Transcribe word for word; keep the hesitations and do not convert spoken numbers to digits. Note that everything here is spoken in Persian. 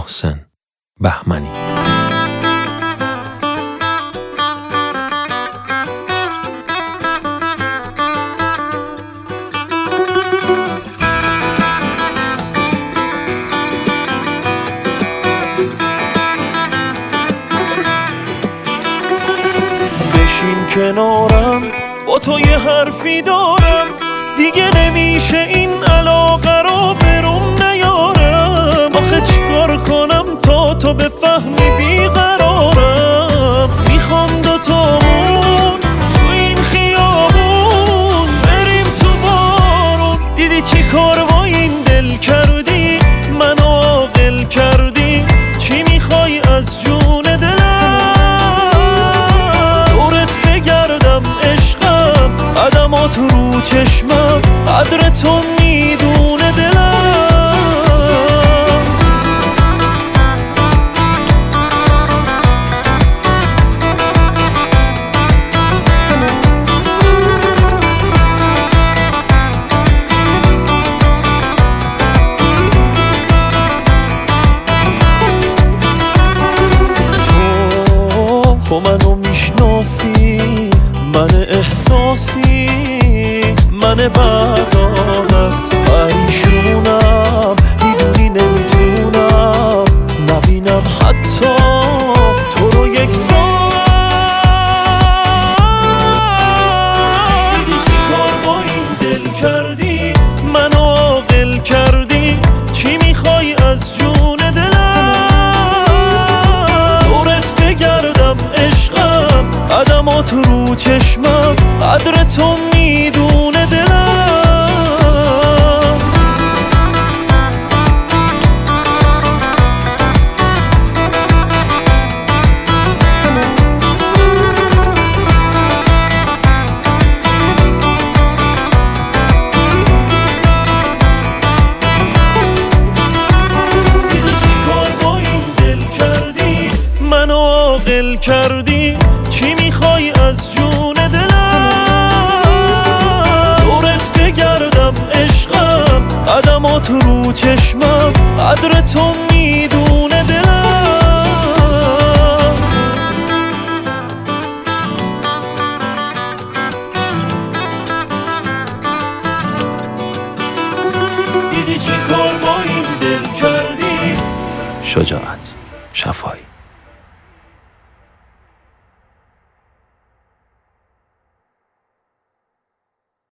محسن بهمنی. بشین کنارم، با تو یه حرفی دارم، دیگه نمیشه این علاقه رو بروم نیارم. آخه چیکار کنم تا تو بفهمی بیقرارم؟ میخوام دوتامون تو این خیابون بریم تو بارون. دیدی چی کار با این دل کردی؟ منو عاقل کردی. چی میخوای از جون دلم؟ دورت بگردم عشقم، قدمات رو چشمم، قدر تو میدونه دلم. تو منو میشناسی، من احساسی، من بعدانت پریشونم، میدونی نمیتونم نبینم حتی تو رو یک ساعت. دیدی چی کار با این دل کردی؟ منو عاقل کردی. چی میخوای از جون دلم؟ دورت بگردم عشقم، قدمات رو چشمم، قدر تو میدونه دلم. دیدی چی کار با این دل کردی؟ منو عاقل کردی. چی میخوای از جون دلم؟ دورت بگردم عشقم، قدمات رو چشمم، قدر تو میدونه دلم. دیدی چی کار با این دل کردی؟ شجاعت شفایی.